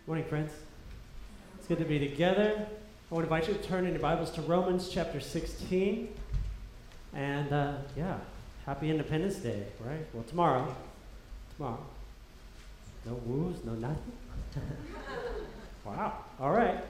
Morning, friends. It's good to be together. I want to invite you to turn in your Bibles to Romans chapter 16. And happy Independence Day, right? Well, tomorrow. No woos, no nothing. Wow. All right.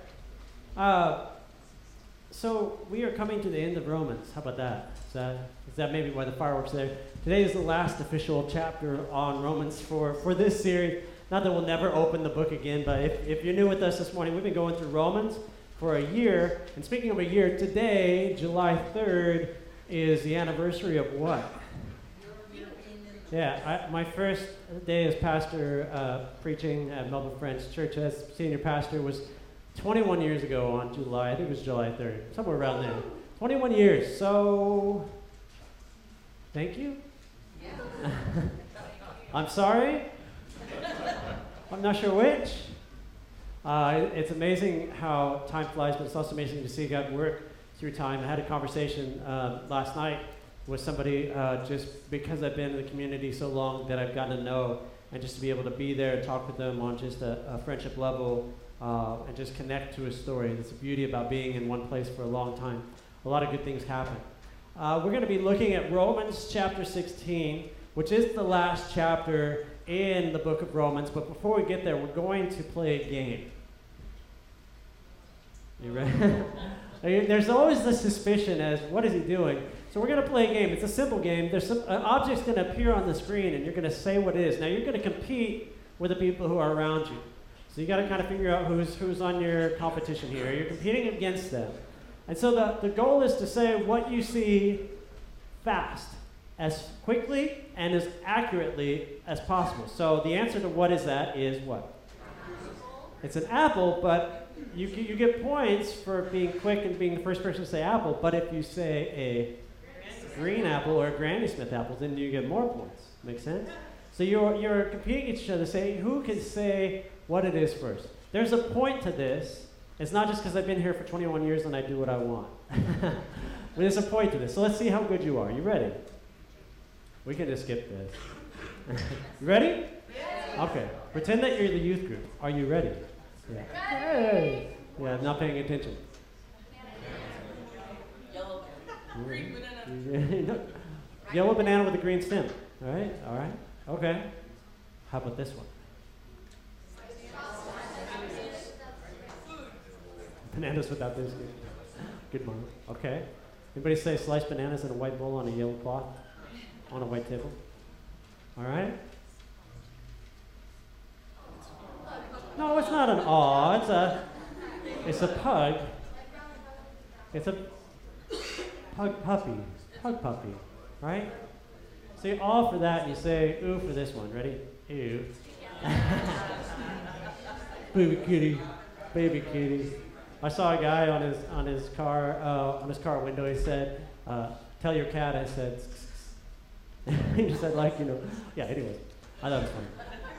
So we are coming to the end of Romans. How about that? Is that maybe why the fireworks are there? Today is the last official chapter on Romans for this series. Not that we'll never open the book again, but if you're new with us this morning, we've been going through Romans for a year. And speaking of a year, today, July 3rd, is the anniversary of what? Yeah, my first day as pastor preaching at Melbourne Friends Church as senior pastor was 21 years ago on July, I think it was July 3rd, somewhere around there. 21 years, so thank you. Yeah. I'm sorry. I'm not sure which. It's amazing how time flies, but it's also amazing to see God work through time. I had a conversation last night with somebody just because I've been in the community so long that I've gotten to know, and just to be able to be there and talk with them on just a friendship level and just connect to a story. That's the beauty about being in one place for a long time. A lot of good things happen. We're going to be looking at Romans chapter 16, which is the last chapter in the book of Romans. But before we get there, we're going to play a game. You ready? There's always the suspicion as, what is he doing? So we're going to play a game. It's a simple game. There's some object's going to appear on the screen, and you're going to say what it is. Now, you're going to compete with the people who are around you. So you got to kind of figure out who's on your competition here. You're competing against them. And so the goal is to say what you see fast, as quickly and as accurately as possible. So the answer to what is that is what? It's an apple, but you get points for being quick and being the first person to say apple. But if you say a green apple or a Granny Smith apple, then you get more points. Make sense? So you're competing against each other, saying who can say what it is first. There's a point to this. It's not just because I've been here for 21 years and I do what I want. But there's a point to this. So let's see how good you are. You ready? We can just skip this. You ready? Yeah. Okay. Pretend that you're the youth group. Are you ready? Yeah. Hey. Yeah, not paying attention. Yellow. Green banana. Yellow banana with a green stem. All right. Okay. How about this one? Bananas without this. Good one. Okay. Anybody say sliced bananas in a white bowl on a yellow cloth? On a white table? All right. No, it's not an aw. It's a pug. It's a pug puppy. Pug puppy. Right? So you aw for that, and you say ooh for this one. Ready? Ew. Baby kitty. Baby kitty. I saw a guy on his car window. He said, "Tell your cat." I said, he just said, yeah. Anyways, I thought it was funny.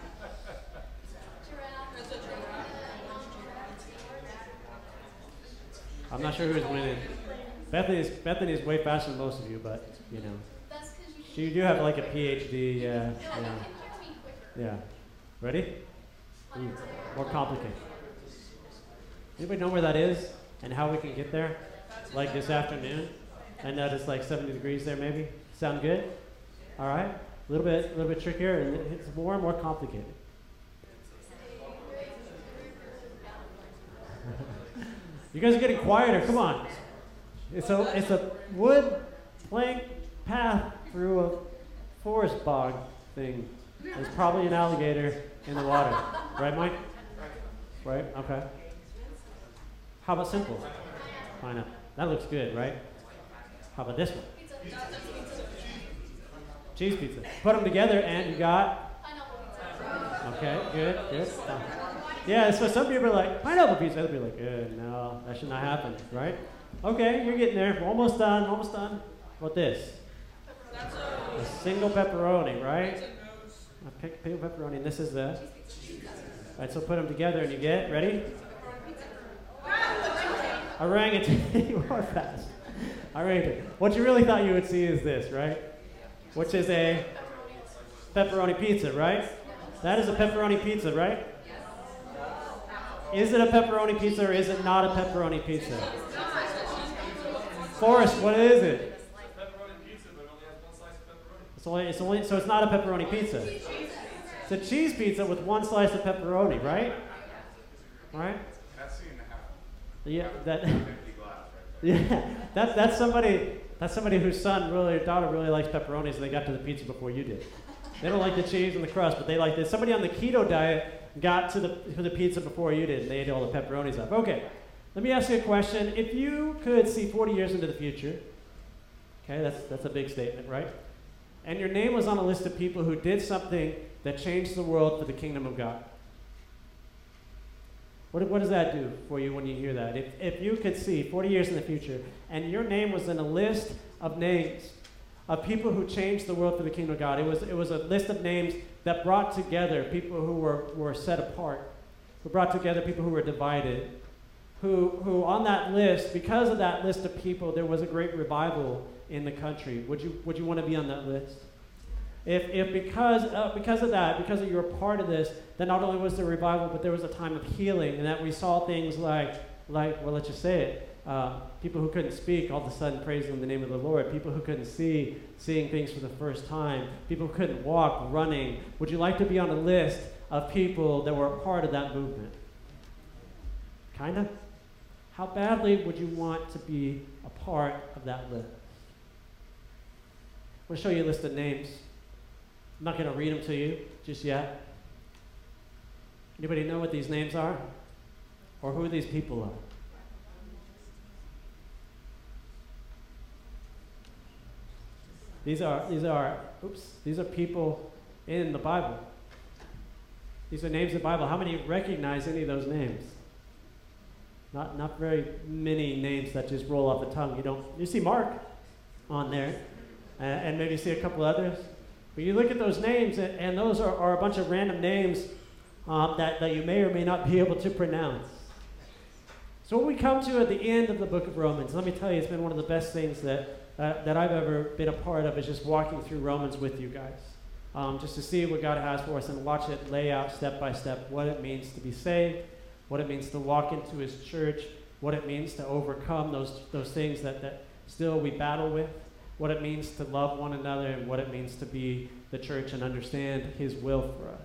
I'm not sure who's winning. Bethany is way faster than most of you, but you do have like a PhD. Yeah. Ready? Ooh, more complicated. Anybody know where that is and how we can get there? Like this afternoon? I know it's like 70 degrees there maybe. Sound good? All right. A little bit trickier, and it's more and more complicated. You guys are getting quieter. Come on. It's a wood plank path through a forest bog thing. There's probably an alligator in the water. Right, Mike? Right? Okay. How about simple? Pineapple. That looks good, right? How about this one? Cheese pizza. Put them together and you got? Pineapple pizza. Okay, good. Yeah, so some people are like, pineapple pizza. Other people are like, no, that should not happen, right? Okay, you're getting there. We're almost done. How about this? A single pepperoni, right? A single pepperoni, and this is the? Right, so put them together and you get, ready? Orangutan. You are fast. Orangutan. What you really thought you would see is this, right? Which is a pepperoni pizza, right? That is a pepperoni pizza, right? Is it a pepperoni pizza or is it not a pepperoni pizza? Forrest, what is it? Pepperoni pizza, but it only has one slice of pepperoni. So it's not a pepperoni pizza. It's a cheese pizza with one slice of pepperoni, right? Right? That's seen the half. Yeah, that. Empty glass, right? Yeah, that's somebody whose son really or daughter really likes pepperonis, and they got to the pizza before you did. They don't like the cheese and the crust, but they like this. Somebody on the keto diet got to the pizza before you did, and they ate all the pepperonis up. Okay, let me ask you a question. If you could see 40 years into the future, okay, that's a big statement, right? And your name was on a list of people who did something that changed the world for the kingdom of God. What does that do for you when you hear that? If you could see 40 years in the future, and your name was in a list of names of people who changed the world for the kingdom of God, it was a list of names that brought together people who were set apart, who brought together people who were divided, who on that list, because of that list of people, there was a great revival in the country. Would you want to be on that list? If because of that, because you were part of this, then not only was there revival, but there was a time of healing, and that we saw things like well, let's just say it, people who couldn't speak all of a sudden praising the name of the Lord, people who couldn't see, seeing things for the first time, people who couldn't walk, running. Would you like to be on a list of people that were a part of that movement? Kinda? How badly would you want to be a part of that list? I'm going to show you a list of names. I'm not going to read them to you just yet. Anybody know what these names are? Or who these people are? These are people in the Bible. These are names in the Bible. How many recognize any of those names? Not very many names that just roll off the tongue. You see Mark on there, and maybe you see a couple others. But you look at those names, and those are a bunch of random names that you may or may not be able to pronounce. So what we come to at the end of the book of Romans, let me tell you, it's been one of the best things that I've ever been a part of, is just walking through Romans with you guys. Just to see what God has for us and watch it lay out step by step what it means to be saved, what it means to walk into his church, what it means to overcome those things that still we battle with, what it means to love one another, and what it means to be the church and understand his will for us.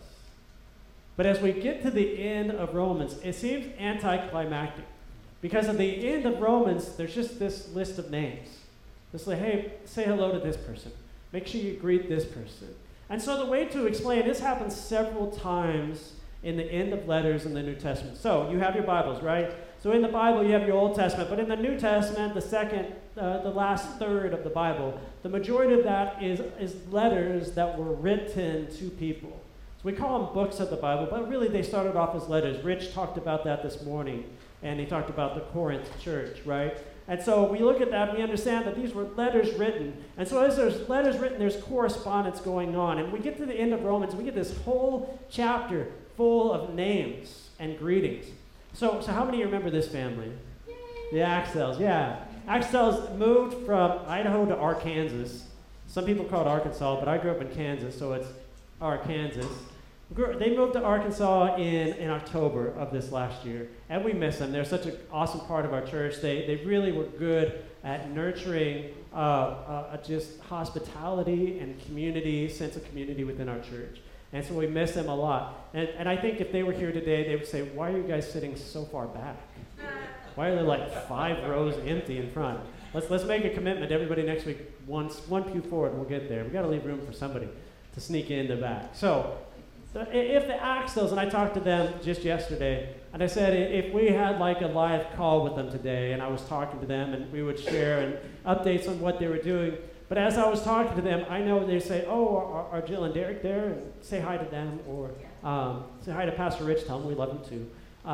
But as we get to the end of Romans, it seems anticlimactic. Because at the end of Romans, there's just this list of names. It's like, hey, say hello to this person. Make sure you greet this person. And so the way to explain this happens several times in the end of letters in the New Testament. So you have your Bibles, right? So in the Bible, you have your Old Testament. But in the New Testament, the last third of the Bible, the majority of that is letters that were written to people. So we call them books of the Bible, but really they started off as letters. Rich talked about that this morning, and he talked about the Corinth church, right? And so we look at that and we understand that these were letters written. And so as there's letters written, there's correspondence going on. And we get to the end of Romans, we get this whole chapter full of names and greetings. So how many of you remember this family? Yay. The Axels, yeah. Axels moved from Idaho to Arkansas. Some people call it Arkansas, but I grew up in Kansas, so it's Arkansas. They moved to Arkansas in October of this last year, and we miss them. They're such an awesome part of our church. They really were good at nurturing just hospitality and community, sense of community within our church. And so we miss them a lot. And I think if they were here today, they would say, why are you guys sitting so far back? Why are there like 5 rows empty in front? Let's make a commitment. Everybody next week, one pew forward, we'll get there. We've got to leave room for somebody to sneak in the back. So if the Axels, and I talked to them just yesterday, and I said if we had like a live call with them today, and I was talking to them, and we would share and updates on what they were doing. But as I was talking to them, I know they say, oh, are Jill and Derek there? And say hi to them, or say hi to Pastor Rich, tell him we love him too.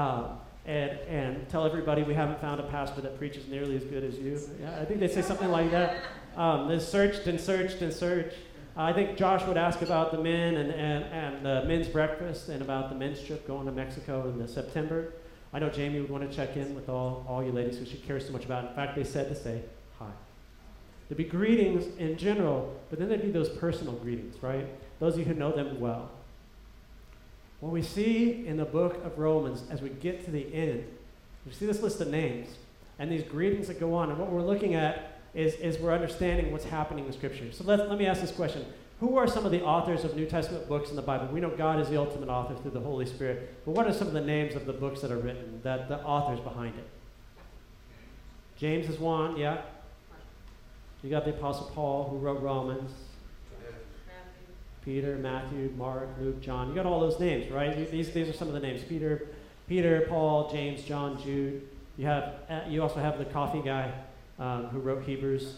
And tell everybody we haven't found a pastor that preaches nearly as good as you. Yeah, I think they say something like that. They searched and searched and searched. I think Josh would ask about the men and the men's breakfast and about the men's trip going to Mexico in September. I know Jamie would want to check in with all you ladies because she cares so much about it. In fact, they said to say hi. There'd be greetings in general, but then there'd be those personal greetings, right? Those of you who know them well. What we see in the book of Romans as we get to the end, we see this list of names and these greetings that go on. And what we're looking at is we're understanding what's happening in Scripture. So let me ask this question. Who are some of the authors of New Testament books in the Bible? We know God is the ultimate author through the Holy Spirit. But what are some of the names of the books that are written, that the authors behind it? James is one, yeah. You got the Apostle Paul, who wrote Romans. Peter, Matthew, Mark, Luke, John. You got all those names, right? These are some of the names. Peter, Paul, James, John, Jude. You also have the coffee guy who wrote Hebrews.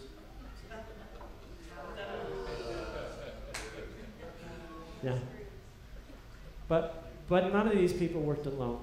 Yeah. But none of these people worked alone.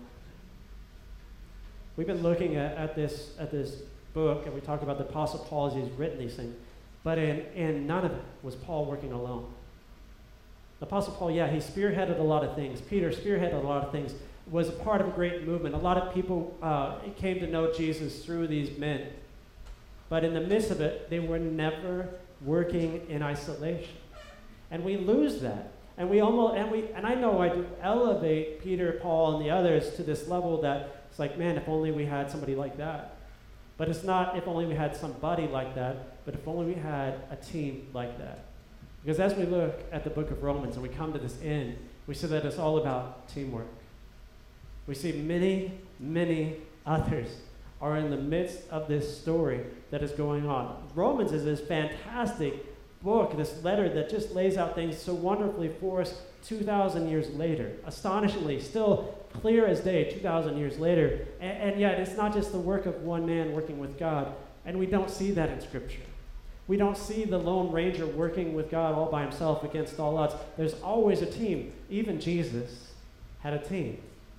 We've been looking at this book, and we talked about the Apostle Paul as he's written these things. But in none of it was Paul working alone. The Apostle Paul, yeah, he spearheaded a lot of things. Peter spearheaded a lot of things, was a part of a great movement. A lot of people came to know Jesus through these men. But in the midst of it, they were never working in isolation. And we lose that. And I know I do elevate Peter, Paul, and the others to this level that it's like, man, if only we had somebody like that. But it's not if only we had somebody like that, but if only we had a team like that. Because as we look at the book of Romans and we come to this end, we see that it's all about teamwork. We see many, many others are in the midst of this story that is going on. Romans is this fantastic book, this letter that just lays out things so wonderfully for us 2,000 years later. Astonishingly, still clear as day 2,000 years later. And yet it's not just the work of one man working with God. And we don't see that in Scripture. We don't see the Lone Ranger working with God all by himself against all odds. There's always a team. Even Jesus had a team.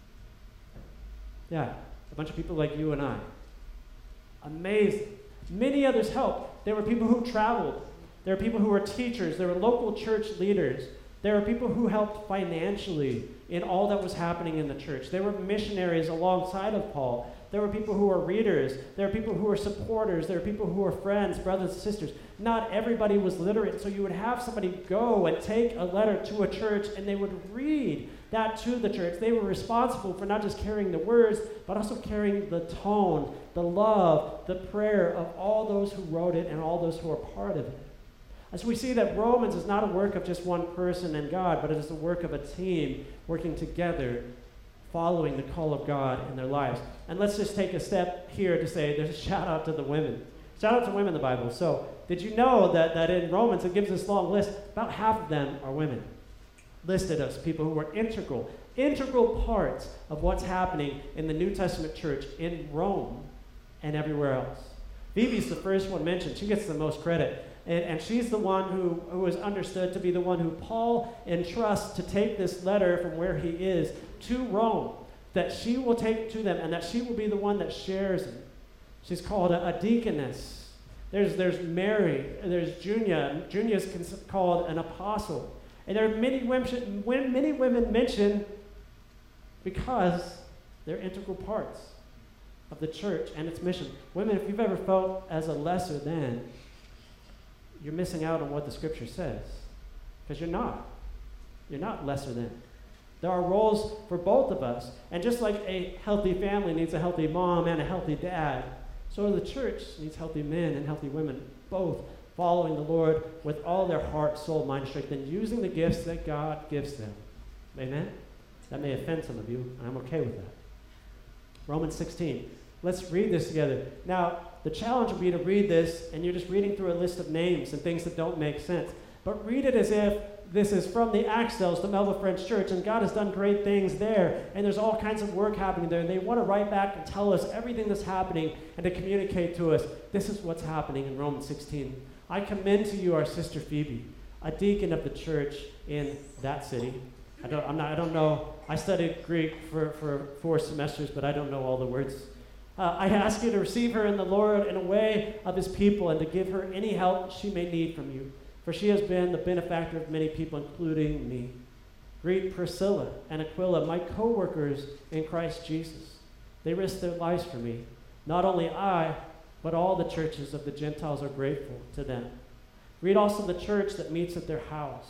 Yeah, a bunch of people like you and I. Amazing. Many others helped. There were people who traveled. There were people who were teachers. There were local church leaders. There were people who helped financially in all that was happening in the church. There were missionaries alongside of Paul. There were people who were readers. There were people who were supporters. There were people who were friends, brothers and sisters. Not everybody was literate, so you would have somebody go and take a letter to a church, and they would read that to the church. They were responsible for not just carrying the words, but also carrying the tone, the love, the prayer of all those who wrote it and all those who were part of it. As we see that Romans is not a work of just one person and God, but it is the work of a team working together, following the call of God in their lives. And let's just take a step here to say there's a shout out to the women. Shout out to women in the Bible. So did you know that in Romans it gives this long list, about half of them are women. Listed as people who were integral parts of what's happening in the New Testament church in Rome and everywhere else. Phoebe's the first one mentioned. She gets the most credit. And she's the one who is understood to be the one who Paul entrusts to take this letter from where he is to Rome, that she will take to them, and that she will be the one that shares it. She's called a deaconess. There's Mary, there's Junia. Junia is called an apostle. And there are many women mentioned because they're integral parts of the church and its mission. Women, if you've ever felt as a lesser than, you're missing out on what the Scripture says. Because you're not. You're not lesser than. There are roles for both of us. And just like a healthy family needs a healthy mom and a healthy dad, so the church needs healthy men and healthy women, both following the Lord with all their heart, soul, mind, strength, and using the gifts that God gives them. Amen? That may offend some of you, and I'm okay with that. Romans 16. Let's read this together. Now, the challenge would be to read this, and you're just reading through a list of names and things that don't make sense. But read it as if this is from the Axtels, the Melba French Church, and God has done great things there, and there's all kinds of work happening there, and they want to write back and tell us everything that's happening and to communicate to us, this is what's happening in Romans 16. I commend to you our sister Phoebe, a deacon of the church in that city. I don't know. I studied Greek for 4 semesters, but I don't know all the words. I ask you to receive her in the Lord in a way of his people and to give her any help she may need from you, for she has been the benefactor of many people, including me. Greet Priscilla and Aquila, my co-workers in Christ Jesus. They risked their lives for me. Not only I, but all the churches of the Gentiles are grateful to them. Greet also the church that meets at their house.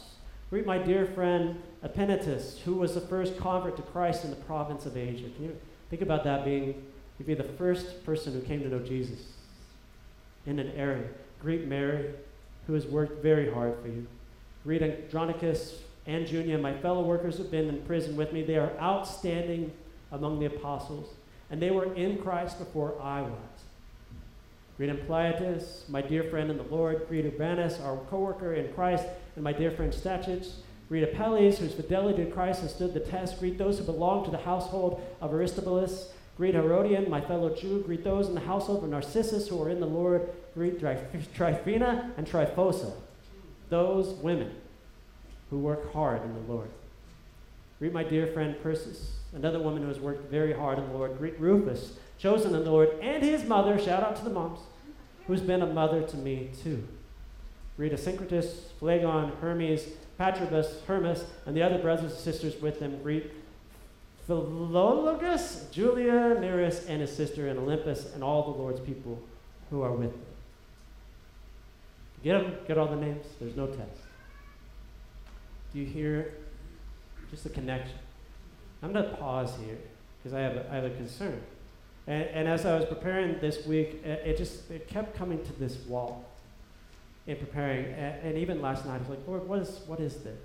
Greet my dear friend Epenetus, who was the first convert to Christ in the province of Asia. Can you think about that being, you'd be the first person who came to know Jesus in an area. Greet Mary, who has worked very hard for you. Greet Andronicus and Junia, my fellow workers who have been in prison with me. They are outstanding among the apostles, and they were in Christ before I was. Greet Ampliatus, my dear friend in the Lord. Greet Urbanus, our co-worker in Christ, and my dear friend Stachys. Greet Apelles, whose fidelity to Christ has stood the test. Greet those who belong to the household of Aristobulus. Greet Herodian, my fellow Jew. Greet those in the household of Narcissus who are in the Lord. Greet Tryphena and Tryphosa, those women who work hard in the Lord. Greet my dear friend Persis, another woman who has worked very hard in the Lord. Greet Rufus, chosen in the Lord, and his mother, shout out to the moms, who's been a mother to me too. Greet Asyncritus, Phlegon, Hermes, Patrobus, Hermas, and the other brothers and sisters with them. Greet Philologus, Julia, Nereus, and his sister, and Olympus, and all the Lord's people who are with them. Get them? Get all the names? There's no test. Do you hear just the connection? I'm going to pause here because I have a concern. And as I was preparing this week, it kept coming to this wall in preparing. And even last night, I was like, Lord, what is this?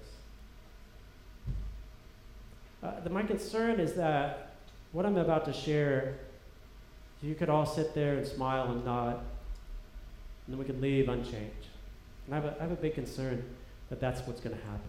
My concern is that what I'm about to share, you could all sit there and smile and nod, and then we could leave unchanged. And I have a big concern that that's what's going to happen.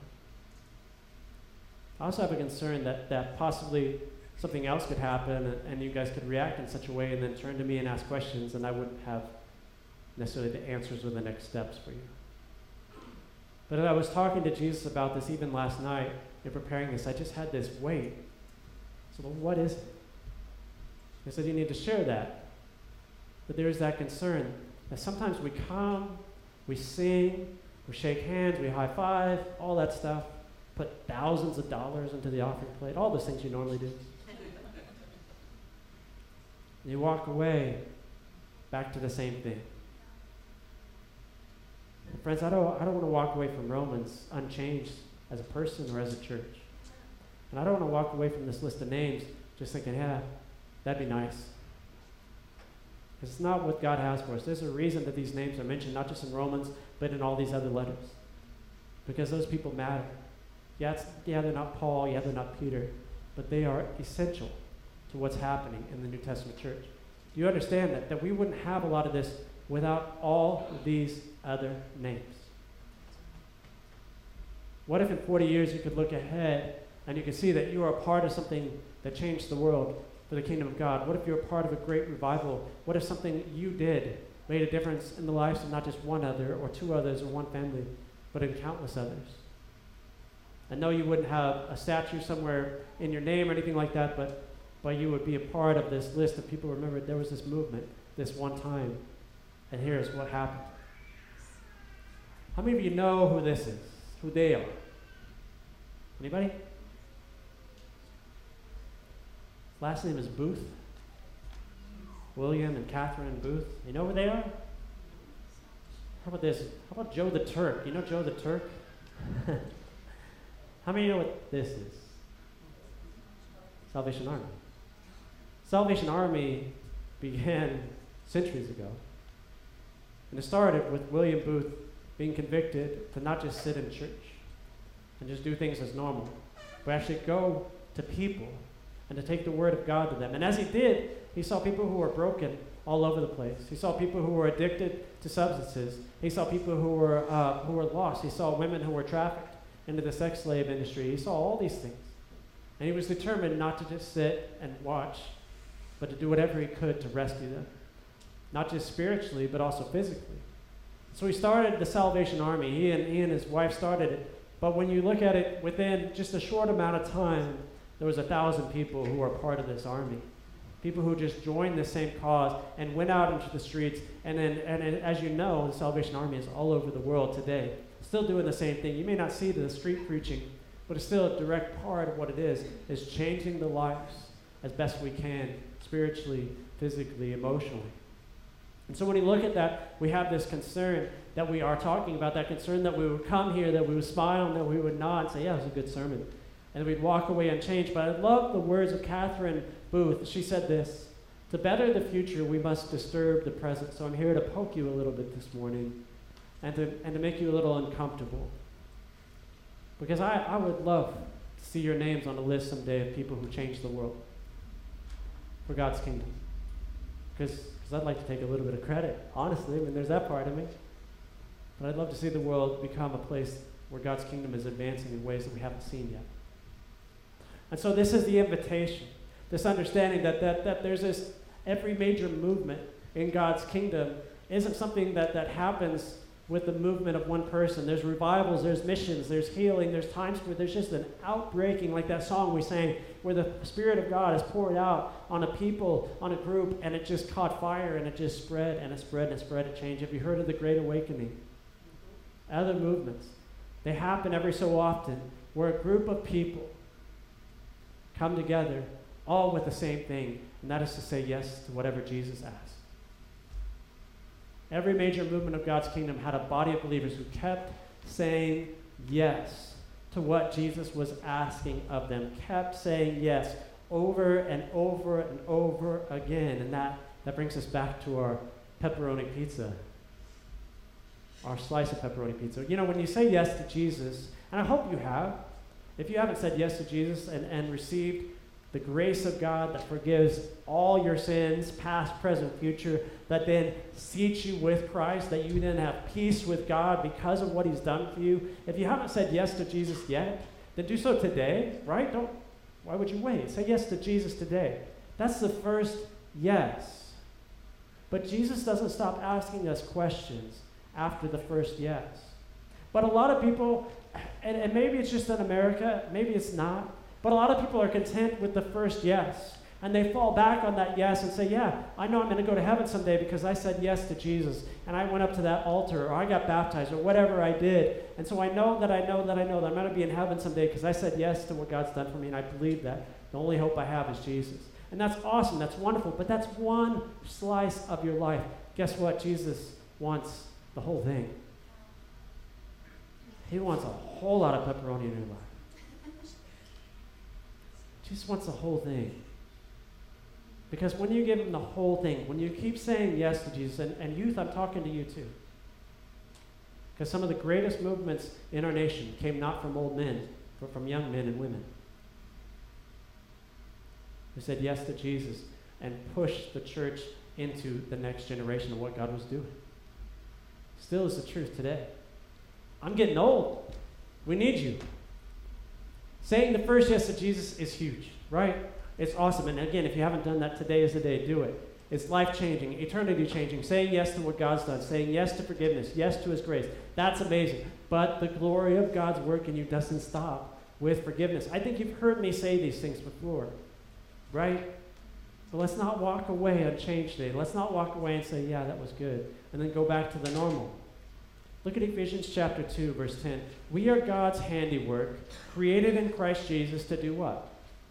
I also have a concern that possibly something else could happen and you guys could react in such a way and then turn to me and ask questions, and I wouldn't have necessarily the answers or the next steps for you. But as I was talking to Jesus about this even last night in preparing this, I just had this weight. So, well, what is it? He said, you need to share that. But there is that concern that sometimes we come, we sing, we shake hands, we high five, all that stuff, put thousands of dollars into the offering plate, all those things you normally do. And you walk away back to the same thing. And friends, I don't want to walk away from Romans unchanged as a person or as a church. And I don't want to walk away from this list of names just thinking, yeah, that'd be nice. Because it's not what God has for us. There's a reason that these names are mentioned, not just in Romans, but in all these other letters. Because those people matter. Yeah, they're not Paul, yeah, they're not Peter, but they are essential to what's happening in the New Testament church. Do you understand that we wouldn't have a lot of this without all of these other names? What if in 40 years you could look ahead and you could see that you are a part of something that changed the world for the kingdom of God? What if you're a part of a great revival? What if something you did made a difference in the lives of not just one other or two others or one family, but in countless others? I know you wouldn't have a statue somewhere in your name or anything like that, but you would be a part of this list of people who remember there was this movement this one time, and here's what happened. How many of you know who this is, who they are? Anybody? Last name is Booth. William and Catherine Booth. You know who they are? How about this? How about Joe the Turk? You know Joe the Turk? How many know what this is? Salvation Army. Salvation Army began centuries ago. And it started with William Booth being convicted to not just sit in church and just do things as normal, but actually go to people and to take the word of God to them. And as he did, he saw people who were broken all over the place. He saw people who were addicted to substances. He saw people who were lost. He saw women who were trafficked into the sex slave industry. He saw all these things. And he was determined not to just sit and watch, but to do whatever he could to rescue them. Not just spiritually, but also physically. So he started the Salvation Army. He and his wife started it. But when you look at it, within just a short amount of time, there was 1,000 people who were part of this army. People who just joined the same cause and went out into the streets. And as you know, the Salvation Army is all over the world today, still doing the same thing. You may not see the street preaching, but it's still a direct part of what it is changing the lives as best we can, spiritually, physically, emotionally. And so when you look at that, we have this concern that we are talking about, that concern that we would come here, that we would smile, and that we would nod and say, yeah, it was a good sermon. And we'd walk away unchanged. But I love the words of Catherine Booth. She said this: to better the future, we must disturb the present. So I'm here to poke you a little bit this morning and to make you a little uncomfortable. Because I would love to see your names on a list someday of people who changed the world for God's kingdom. Because I'd like to take a little bit of credit, honestly. I mean, there's that part of me. But I'd love to see the world become a place where God's kingdom is advancing in ways that we haven't seen yet. And so this is the invitation, this understanding that there's this, every major movement in God's kingdom isn't something that happens with the movement of one person. There's revivals, there's missions, there's healing, there's times where there's just an outbreaking, like that song we sang, where the Spirit of God is poured out on a people, on a group, and it just caught fire, and it just spread, and it spread, and it spread, it changed. Have you heard of the Great Awakening? Other movements. They happen every so often, where a group of people come together, all with the same thing, and that is to say yes to whatever Jesus asked. Every major movement of God's kingdom had a body of believers who kept saying yes to what Jesus was asking of them, kept saying yes over and over and over again. And that brings us back to our pepperoni pizza, our slice of pepperoni pizza. You know, when you say yes to Jesus, and I hope you have, if you haven't said yes to Jesus and received the grace of God that forgives all your sins, past, present, future, that then seats you with Christ, that you then have peace with God because of what he's done for you. If you haven't said yes to Jesus yet, then do so today, right? Why would you wait? Say yes to Jesus today. That's the first yes. But Jesus doesn't stop asking us questions after the first yes. But a lot of people, and maybe it's just in America, maybe it's not, but a lot of people are content with the first yes. And they fall back on that yes and say, yeah, I know I'm going to go to heaven someday because I said yes to Jesus. And I went up to that altar, or I got baptized, or whatever I did. And so I know that I'm going to be in heaven someday because I said yes to what God's done for me, and I believe that. The only hope I have is Jesus. And that's awesome. That's wonderful. But that's one slice of your life. Guess what? Jesus wants the whole thing. He wants a whole lot of pepperoni in your life. Jesus wants the whole thing. Because when you give him the whole thing, when you keep saying yes to Jesus, and youth, I'm talking to you too. Because some of the greatest movements in our nation came not from old men, but from young men and women who said yes to Jesus and pushed the church into the next generation of what God was doing. Still is the truth today. I'm getting old. We need you. Saying the first yes to Jesus is huge, right? It's awesome. And again, if you haven't done that, today is the day. Do it. It's life-changing, eternity-changing. Saying yes to what God's done. Saying yes to forgiveness. Yes to his grace. That's amazing. But the glory of God's work in you doesn't stop with forgiveness. I think you've heard me say these things before, right? But let's not walk away unchanged today. Let's not walk away and say, yeah, that was good, and then go back to the normal. Look at Ephesians chapter 2, verse 10. We are God's handiwork, created in Christ Jesus to do what?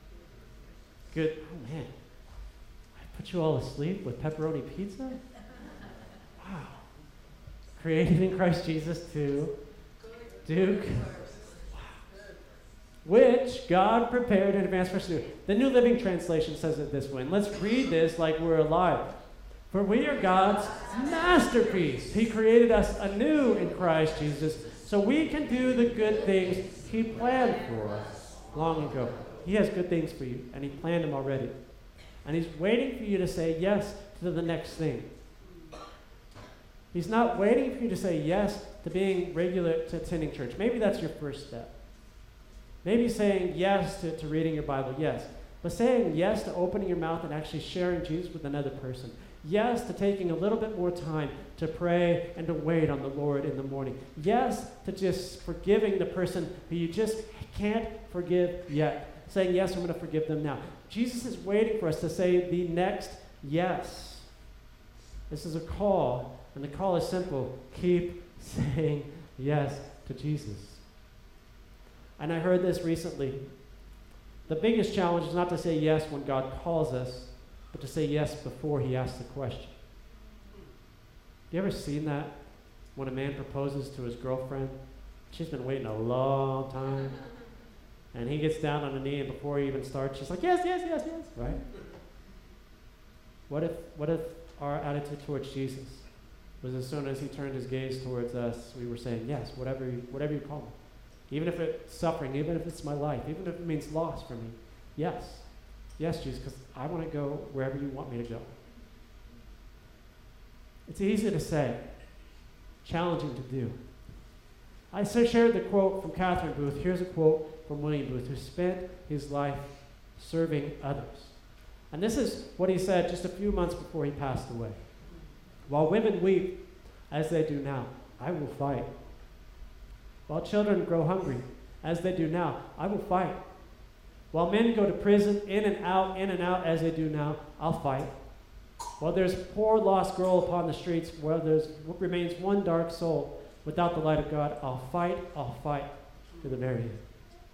Good. Oh, man. I put you all asleep with pepperoni pizza? Wow. Created in Christ Jesus to do good. Wow. Which God prepared in advance for us to do. The New Living Translation says it this way. And let's read this like we're alive. For we are God's masterpiece. He created us anew in Christ Jesus so we can do the good things he planned for us long ago. He has good things for you, and he planned them already. And he's waiting for you to say yes to the next thing. He's not waiting for you to say yes to being regular, to attending church. Maybe that's your first step. Maybe saying yes to reading your Bible, yes. But saying yes to opening your mouth and actually sharing Jesus with another person. Yes to taking a little bit more time to pray and to wait on the Lord in the morning. Yes to just forgiving the person who you just can't forgive yet. Saying, yes, I'm going to forgive them now. Jesus is waiting for us to say the next yes. This is a call, and the call is simple. Keep saying yes to Jesus. And I heard this recently. The biggest challenge is not to say yes when God calls us, but to say yes before he asks the question. You ever seen that when a man proposes to his girlfriend? She's been waiting a long time. And he gets down on a knee, and before he even starts, she's like, yes, yes, yes, yes, right? What if our attitude towards Jesus was as soon as he turned his gaze towards us, we were saying, yes, whatever you call me. Even if it's suffering, even if it's my life, even if it means loss for me. Yes. Yes, Jesus, because I want to go wherever you want me to go. It's easy to say, challenging to do. I shared the quote from Catherine Booth. Here's a quote from William Booth, who spent his life serving others. And this is what he said just a few months before he passed away. While women weep, as they do now, I will fight. While children grow hungry, as they do now, I will fight. While men go to prison, in and out, as they do now, I'll fight. While there's a poor lost girl upon the streets, where there remains one dark soul without the light of God, I'll fight to the very end.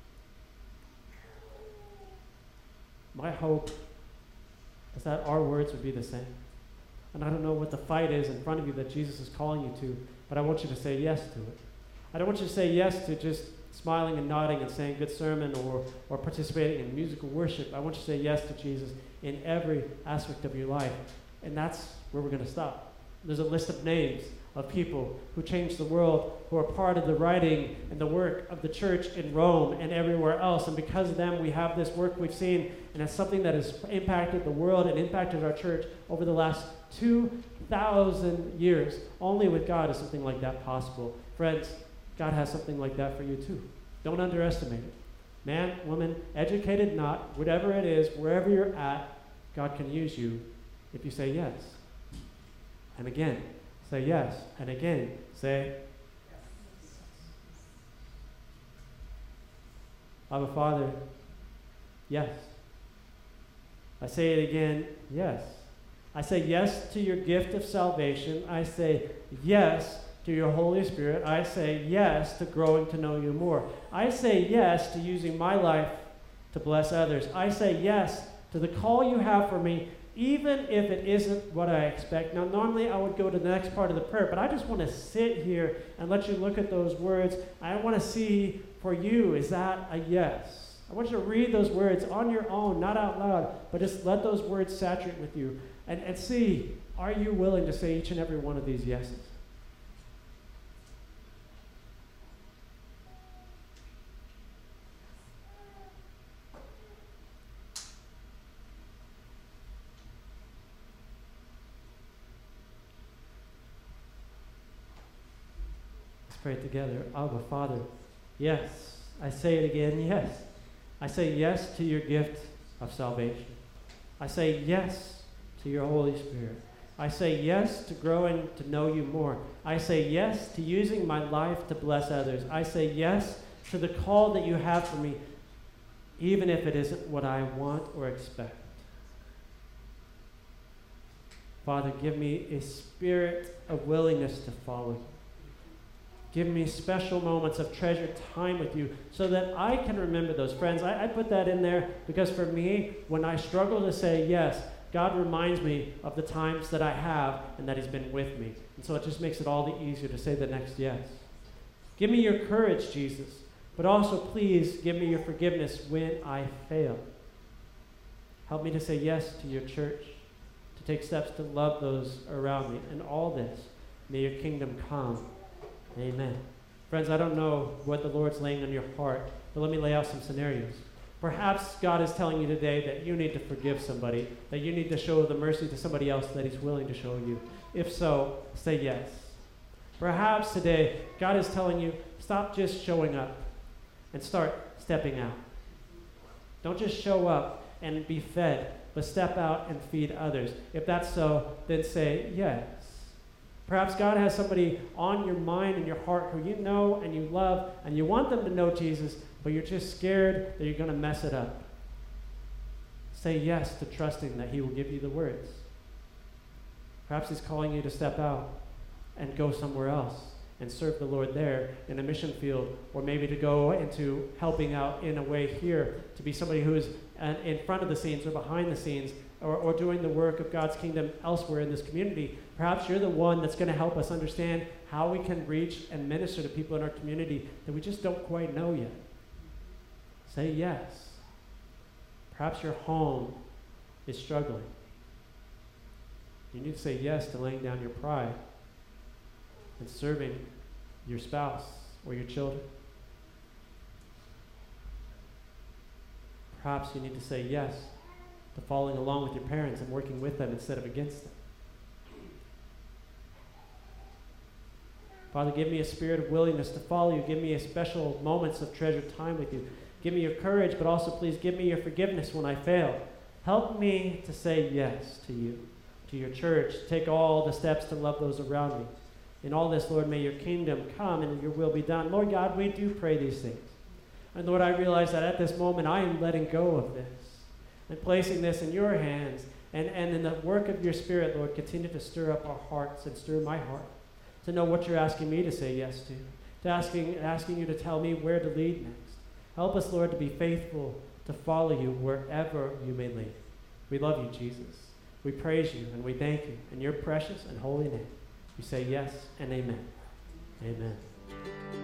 My hope is that our words would be the same. And I don't know what the fight is in front of you that Jesus is calling you to, but I want you to say yes to it. I don't want you to say yes to just smiling and nodding and saying good sermon or participating in musical worship. I want you to say yes to Jesus in every aspect of your life. And that's where we're going to stop. There's a list of names of people who changed the world, who are part of the writing and the work of the church in Rome and everywhere else. And because of them, we have this work we've seen, and it's something that has impacted the world and impacted our church over the last 2,000 years. Only with God is something like that possible. Friends, God has something like that for you too. Don't underestimate it. Man, woman, educated, not, whatever it is, wherever you're at, God can use you if you say yes. And again, say yes. And again, say Abba, Father, yes. I say it again, yes. I say yes to your gift of salvation. I say yes to your Holy Spirit. I say yes to growing to know you more. I say yes to using my life to bless others. I say yes to the call you have for me, even if it isn't what I expect. Now, normally I would go to the next part of the prayer, but I just want to sit here and let you look at those words. I want to see for you, is that a yes? I want you to read those words on your own, not out loud, but just let those words saturate with you and see, are you willing to say each and every one of these yeses? Pray together. Abba, Father, yes. I say it again, yes. I say yes to your gift of salvation. I say yes to your Holy Spirit. I say yes to growing to know you more. I say yes to using my life to bless others. I say yes to the call that you have for me, even if it isn't what I want or expect. Father, give me a spirit of willingness to follow you. Give me special moments of treasured time with you so that I can remember those. Friends, I put that in there because for me, when I struggle to say yes, God reminds me of the times that I have and that he's been with me. And so it just makes it all the easier to say the next yes. Give me your courage, Jesus, but also please give me your forgiveness when I fail. Help me to say yes to your church, to take steps to love those around me. And all this, may your kingdom come. Amen. Friends, I don't know what the Lord's laying on your heart, but let me lay out some scenarios. Perhaps God is telling you today that you need to forgive somebody, that you need to show the mercy to somebody else that he's willing to show you. If so, say yes. Perhaps today, God is telling you, stop just showing up and start stepping out. Don't just show up and be fed, but step out and feed others. If that's so, then say yes. Perhaps God has somebody on your mind and your heart who you know and you love and you want them to know Jesus, but you're just scared that you're going to mess it up. Say yes to trusting that he will give you the words. Perhaps he's calling you to step out and go somewhere else and serve the Lord there in a mission field, or maybe to go into helping out in a way here, to be somebody who is in front of the scenes or behind the scenes or doing the work of God's kingdom elsewhere in this community. Perhaps you're the one that's going to help us understand how we can reach and minister to people in our community that we just don't quite know yet. Say yes. Perhaps your home is struggling. You need to say yes to laying down your pride and serving your spouse or your children. Perhaps you need to say yes to following along with your parents and working with them instead of against them. Father, give me a spirit of willingness to follow you. Give me a special moments of treasured time with you. Give me your courage, but also please give me your forgiveness when I fail. Help me to say yes to you, to your church. Take all the steps to love those around me. In all this, Lord, may your kingdom come and your will be done. Lord God, we do pray these things. And Lord, I realize that at this moment I am letting go of this and placing this in your hands. And in the work of your Spirit, Lord, continue to stir up our hearts and stir my heart to know what you're asking me to say yes to asking you to tell me where to lead next. Help us, Lord, to be faithful to follow you wherever you may lead. We love you, Jesus. We praise you and we thank you in your precious and holy name. We say yes and amen. Amen.